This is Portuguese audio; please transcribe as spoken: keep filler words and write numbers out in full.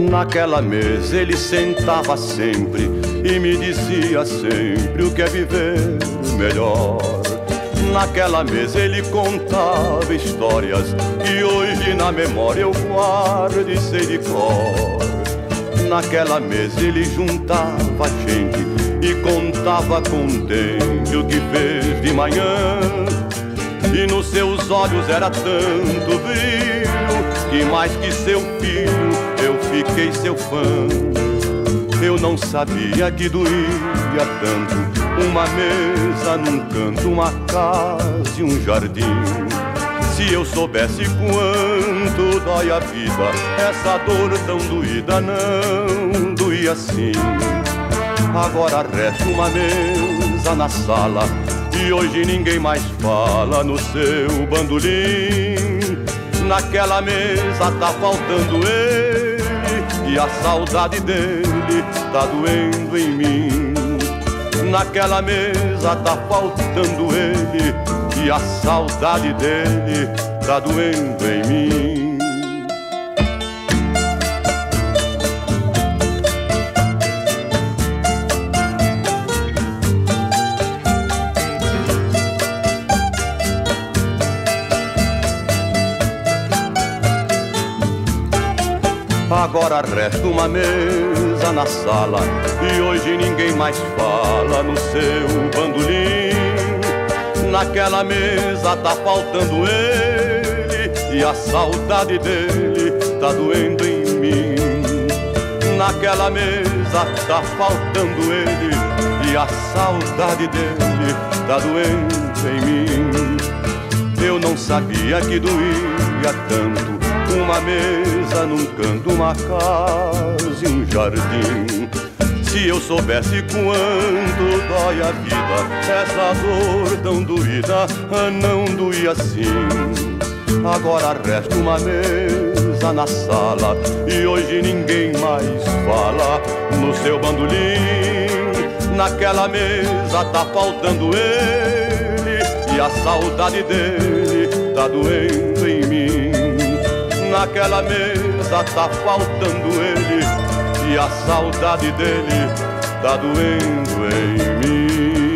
Naquela mesa ele sentava sempre e me dizia sempre o que é viver melhor. Naquela mesa ele contava histórias que hoje na memória eu guardo e sei de cor. Naquela mesa ele juntava gente e contava contente o que fez de manhã. E nos seus olhos era tanto brilho que mais que seu filho eu fiquei seu fã. Eu não sabia que doía tanto uma mesa num canto, uma casa e um jardim. Se eu soubesse quanto dói a vida, essa dor tão doída não doía assim. Agora resta uma mesa na sala e hoje ninguém mais fala no seu bandolim. Naquela mesa tá faltando ele e a saudade dele tá doendo em mim. Naquela mesa tá faltando ele e a saudade dele tá doendo em mim. Agora resta uma mesa na sala e hoje ninguém mais fala no seu bandolim. Naquela mesa tá faltando ele e a saudade dele tá doendo em mim. Naquela mesa tá faltando ele e a saudade dele tá doendo em mim. Eu não sabia que doía tanto uma mesa num canto, uma casa e um jardim. Se eu soubesse quanto dói a vida, essa dor tão doída não doía assim. Agora resta uma mesa na sala e hoje ninguém mais fala no seu bandolim. Naquela mesa tá faltando ele e a saudade dele tá doendo em mim. Naquela mesa tá faltando ele e a saudade dele tá doendo em mim.